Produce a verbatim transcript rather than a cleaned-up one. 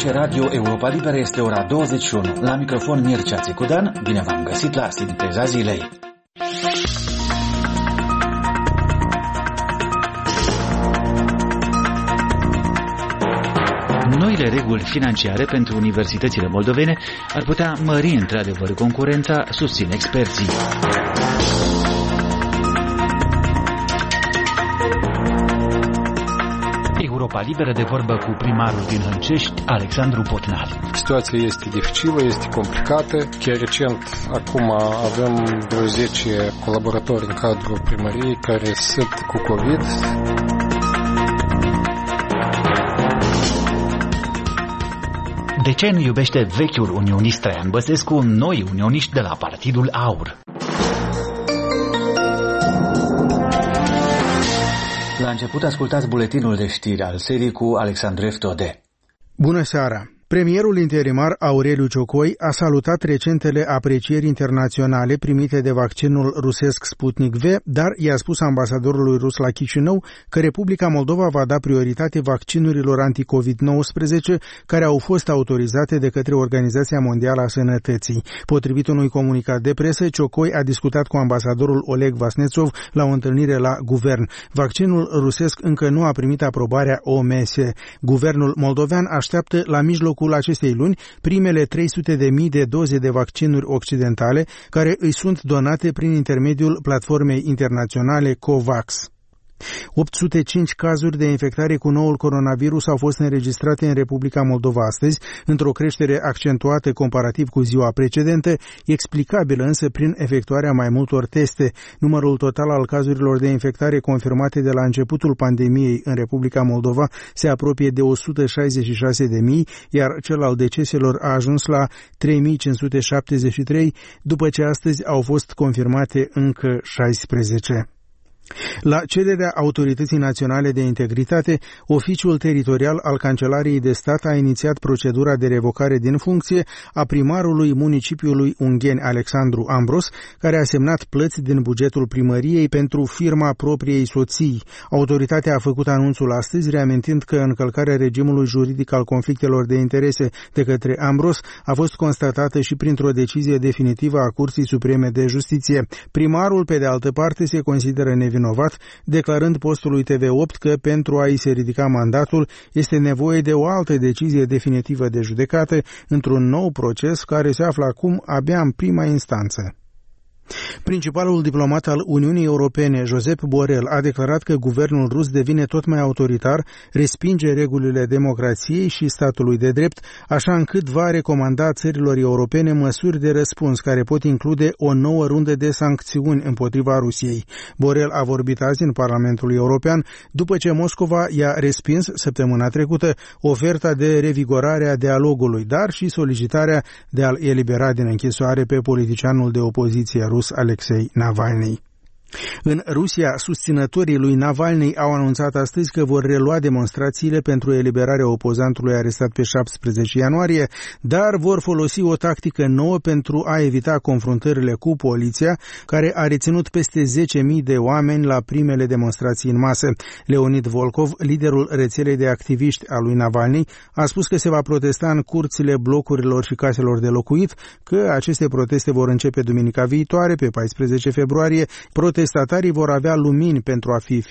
Aici Radio Europa Liberă, este ora douăzeci și unu. La microfon Mircea Țicudan, bine v-am găsit la Sinteza Zilei. Noile reguli financiare pentru universitățile moldovene ar putea mări într-adevăr concurența, susțin experții. Europa Liberă de vorbă cu primarul din Hâncești, Alexandru Potnari. Situația este dificilă, este complicată. Chiar recent, acum avem vreo zece colaboratori în cadrul primăriei care sunt cu COVID. De ce nu iubește vechiul unionist Traian Băsescu noi unioniști de la Partidul Aur? La început ascultați buletinul de știri al serii cu Alexandru Eftode. Bună seara! Premierul interimar Aureliu Ciocoi a salutat recentele aprecieri internaționale primite de vaccinul rusesc Sputnik V, dar i-a spus ambasadorului rus la Chișinău că Republica Moldova va da prioritate vaccinurilor anti-covid nouăsprezece care au fost autorizate de către Organizația Mondială a Sănătății. Potrivit unui comunicat de presă, Ciocoi a discutat cu ambasadorul Oleg Vasnețov la o întâlnire la guvern. Vaccinul rusesc încă nu a primit aprobarea O M S. Guvernul moldovean așteaptă la mijlocul acestei luni primele trei sute de mii de doze de vaccinuri occidentale care îi sunt donate prin intermediul platformei internaționale COVAX. opt sute cinci cazuri de infectare cu noul coronavirus au fost înregistrate în Republica Moldova astăzi, într-o creștere accentuată comparativ cu ziua precedentă, explicabilă însă prin efectuarea mai multor teste. Numărul total al cazurilor de infectare confirmate de la începutul pandemiei în Republica Moldova se apropie de o sută șaizeci și șase de mii, iar cel al deceselor a ajuns la trei mii cinci sute șaptezeci și trei, după ce astăzi au fost confirmate încă șaisprezece. La cererea Autorității Naționale de Integritate, Oficiul Teritorial al Cancelariei de Stat a inițiat procedura de revocare din funcție a primarului municipiului Ungheni Alexandru Ambros, care a semnat plăți din bugetul primăriei pentru firma propriei soții. Autoritatea a făcut anunțul astăzi, reamintind că încălcarea regimului juridic al conflictelor de interese de către Ambros a fost constatată și printr-o decizie definitivă a Curții Supreme de Justiție. Primarul, pe de altă parte, se consideră nevinovat, declarând postului T V opt că pentru a-i se ridica mandatul este nevoie de o altă decizie definitivă de judecată într-un nou proces care se află acum abia în prima instanță. Principalul diplomat al Uniunii Europene, Josep Borrell, a declarat că guvernul rus devine tot mai autoritar, respinge regulile democrației și statului de drept, așa încât va recomanda țărilor europene măsuri de răspuns care pot include o nouă rundă de sancțiuni împotriva Rusiei. Borrell a vorbit azi în Parlamentul European după ce Moscova i-a respins săptămâna trecută oferta de revigorare a dialogului, dar și solicitarea de a-l elibera din închisoare pe politicianul de opoziție rus Alexei Navalny. În Rusia, susținătorii lui Navalny au anunțat astăzi că vor relua demonstrațiile pentru eliberarea opozantului arestat pe șaptesprezece ianuarie, dar vor folosi o tactică nouă pentru a evita confruntările cu poliția, care a reținut peste zece mii de oameni la primele demonstrații în masă. Leonid Volkov, liderul rețelei de activiști a lui Navalny, a spus că se va protesta în curțile blocurilor și caselor de locuit, că aceste proteste vor începe duminica viitoare, pe paisprezece februarie. Protestatarii vor avea lumini pentru a fi